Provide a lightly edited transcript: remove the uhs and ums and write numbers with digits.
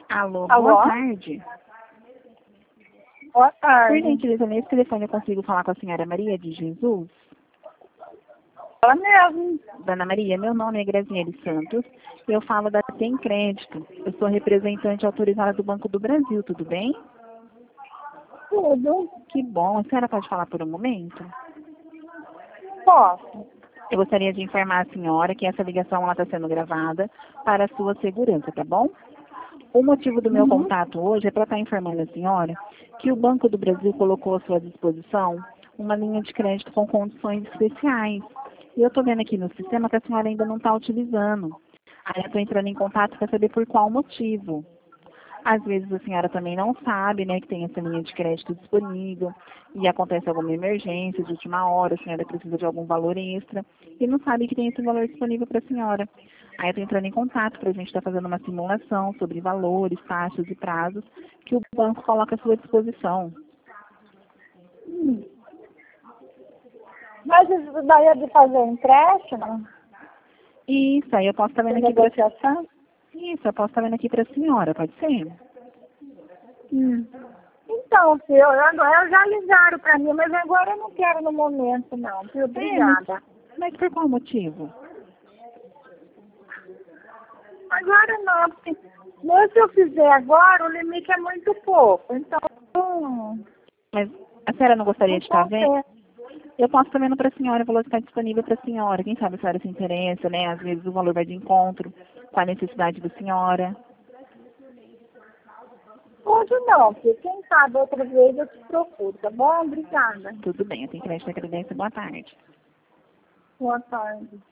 Alô, Alô? boa tarde. Boa Por tarde. gentileza, nesse telefone eu consigo falar com a senhora Maria de Jesus? Ela mesmo. Dona Maria, meu nome é Graziele Santos. Eu falo da Tem Crédito. Eu sou representante autorizada do Banco do Brasil, tudo bem? Tudo. Que bom. A senhora pode falar por um momento? Posso. Eu gostaria de informar a senhora que essa ligação está sendo gravada para a sua segurança, tá bom? O motivo do meu contato hoje é para estar informando a senhora que o Banco do Brasil colocou à sua disposição uma linha de crédito com condições especiais. E eu estou vendo aqui no sistema que a senhora ainda não está utilizando. Aí eu estou entrando em contato para saber por qual motivo. Às vezes a senhora também não sabe, né, que tem essa linha de crédito disponível e acontece alguma emergência de última hora, a senhora precisa de algum valor extra e não sabe que tem esse valor disponível para a senhora. Aí eu estou entrando em contato para a gente estar fazendo uma simulação sobre valores, taxas e prazos que o banco coloca à sua disposição. Mas isso daí é de fazer empréstimo? Isso, aí eu posso estar De vendo aqui para negociação? isso, eu posso estar vendo aqui para a senhora, pode ser? Então, filho, agora já ligaram para mim, mas agora eu não quero no momento, não. Viu? Obrigada. Mas por qual motivo? Agora não, porque se eu fizer agora, o limite é muito pouco. Então, Mas a senhora não gostaria de estar vendo? compensa. Eu posso estar vendo para a senhora, o valor está disponível para a senhora. Quem sabe a senhora se interessa, né? Às vezes o valor vai de encontro com a necessidade da senhora. Hoje não, porque quem sabe outra vez eu te procuro, tá bom? Obrigada. Tudo bem, eu tenho crédito e agradece. Boa tarde. Boa tarde.